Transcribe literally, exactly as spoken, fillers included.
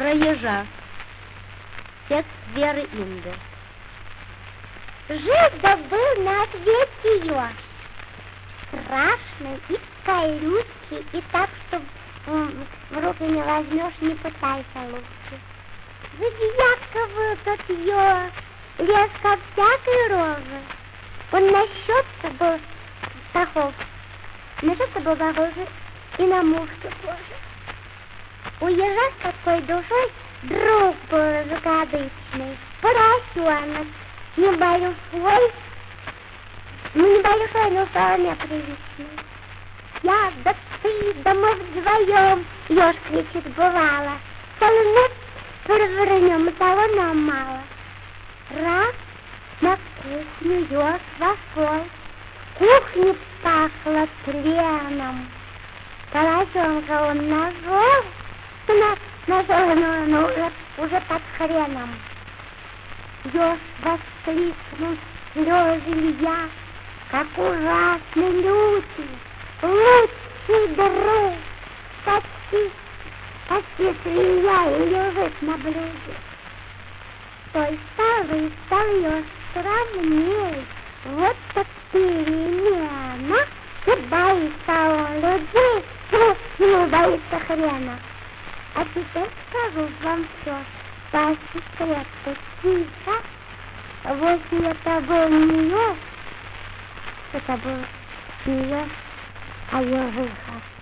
Про ежа. Текст Веры Инды. Жил-да был на свете еж, страшный и колючий, и так, что м, в руки не возьмешь, не пытайся лучше. Звякивал тот еж, лез ко всякой роже. Он на счет-то был похож, на счет-то был похож и на мушку тоже. У ежа с такой душой друг был закадычный, поросенок, небольшой, ну небольшой, но вполне приличный. Я, да ты, да мы вдвоем, еж кричит, бывало, солнце перевернем, и того нам мало. Раз на кухню еж вошел, кухня пахла тленом. Поросенка он нашел, на, нашел, но, но уже, уже под хреном. Еж воскликнул, слезы лья, как ужасный лютый, лучший друг, почти, почти свинья и лежит на блюде. Той старый стал еж сравней, вот так перемена, и боится он людей, ну, боится хрена. А теперь скажу вам все по секрету тихо. Вовсе это был не еж, это был не еж, а ежиха.